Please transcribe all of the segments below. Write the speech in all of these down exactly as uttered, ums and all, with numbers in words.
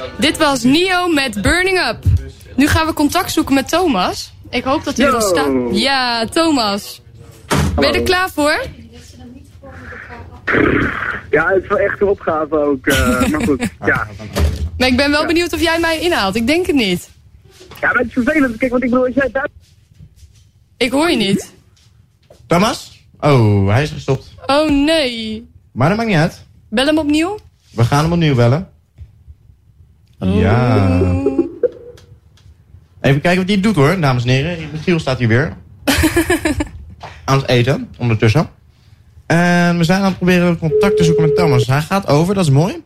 Dit was Nio met Burning Up. Nu gaan we contact zoeken met Thomas. Ik hoop dat hij er al staat. Ja, Thomas. Ben je er klaar voor? Ja, het is wel echt een opgave ook. Uh, maar goed, ja. Maar ik ben wel benieuwd of jij mij inhaalt. Ik denk het niet. Ja, maar het is vervelend. Kijk, want ik bedoel, als jij daar... Ik hoor je niet. Thomas? Oh, hij is gestopt. Oh nee. Maar dat maakt niet uit. Bel hem opnieuw. We gaan hem opnieuw bellen. Oh. Ja. Even kijken wat hij doet hoor, dames en heren. Michiel staat hier weer. Aan het eten, ondertussen. En we zijn aan het proberen contact te zoeken met Thomas. Hij gaat over, dat is mooi.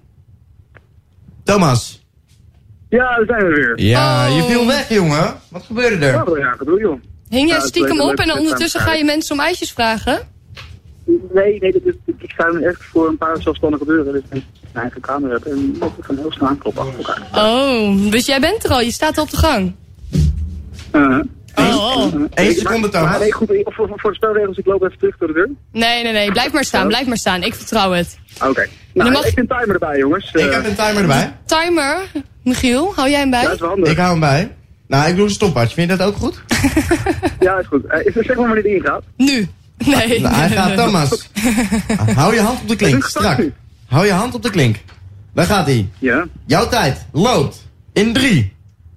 Thomas. Ja, daar zijn we weer. Ja, Oh. je viel weg, jongen. Wat gebeurde er? Ja, dat ja, bedoel joh. Hing jij Ja, stiekem het is op en dan leuk ondertussen dat ga je mensen om ijsjes vragen? Nee, nee, dat is, ik sta nu echt voor een paar zelfstandige deuren. Dus ik mijn eigen kamer heb en ik kan heel snel aankloppen achter elkaar. Oh, dus jij bent er al. Je staat al op de gang. Uh, Oh, oh. Eén seconde, Thomas. Maar nee, goed, voor, voor, voor de spelregels, ik loop even terug door de deur. Nee, nee, nee. Blijf maar staan. Blijf maar staan. Ik vertrouw het. Oké. Okay. Nou, mag... ik heb een timer erbij, jongens. Ik heb een timer erbij. Timer. Michiel, hou jij hem bij? Ja, dat is wel handig. Ik hou hem bij. Nou, ik doe een stopwatch. Vind je dat ook goed? Ja, is goed. Uh, is er zeg maar wanneer die ingaat? Nu. Nee. Nou, hij gaat, Thomas. Hou je hand op de klink. Strak. Hou je hand op de klink. Daar gaat hij. Ja. Jouw tijd loopt in drie,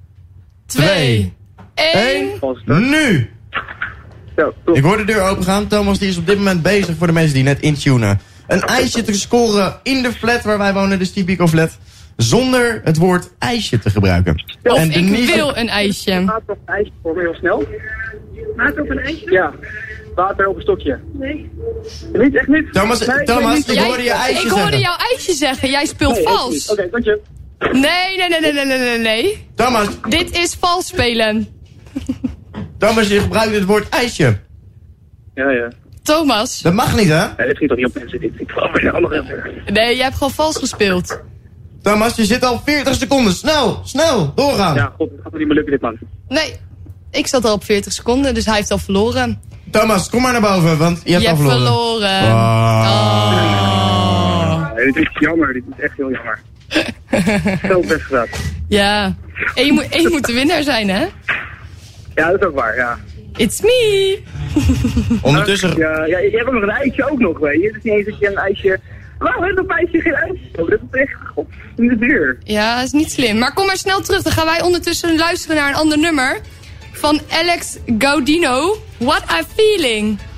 Twee. één. Nu! Zo, top. Ik hoor de deur opengaan. Thomas die is op dit moment bezig voor de mensen die net intunen. Een ijsje te scoren in de flat waar wij wonen, de Stipico flat. Zonder het woord ijsje te gebruiken. Of en ik Denise... wil een ijsje. Water op een ijsje voor me heel snel. Water op een ijsje? Ja. Water op een stokje. Nee. Niet, echt niet? Thomas, nee, Thomas niet. ik hoorde je ijsje Ik hoorde zeggen. jouw ijsje zeggen. Jij speelt Nee, vals. Oké, okay, dank je. Nee, nee, nee, nee, nee, nee, nee, nee. Thomas, Dit is vals spelen. Thomas, je gebruikt het woord ijsje. Ja, ja. Thomas. Dat mag niet, hè? Nee, dit schiet toch niet op mensen, dit. Ik geloof er allemaal even. Nee, jij hebt gewoon vals gespeeld. Thomas, je zit al veertig seconden. Snel, snel, doorgaan. Ja, god, het gaat me niet meer lukken dit, man. Nee, ik zat al op veertig seconden, dus hij heeft al verloren. Thomas, kom maar naar boven, want je hebt Je al hebt verloren. verloren. Oh. Oh. Nee, dit is jammer, dit is echt heel jammer. Veel best gedaan. Ja. En je, moet, en je moet de winnaar zijn, hè? Ja, dat is ook waar, ja. It's me. Ondertussen... Ja, ja, je hebt ook nog een ijsje ook nog, weet je. Het is niet eens dat je een ijsje... Waarom heeft dat ijsje geen ijsje? Oh, dat is echt, god, in de deur. Ja, dat is niet slim. Maar kom maar snel terug. Dan gaan wij ondertussen luisteren naar een ander nummer. Van Alex Gaudino. What I'm Feeling.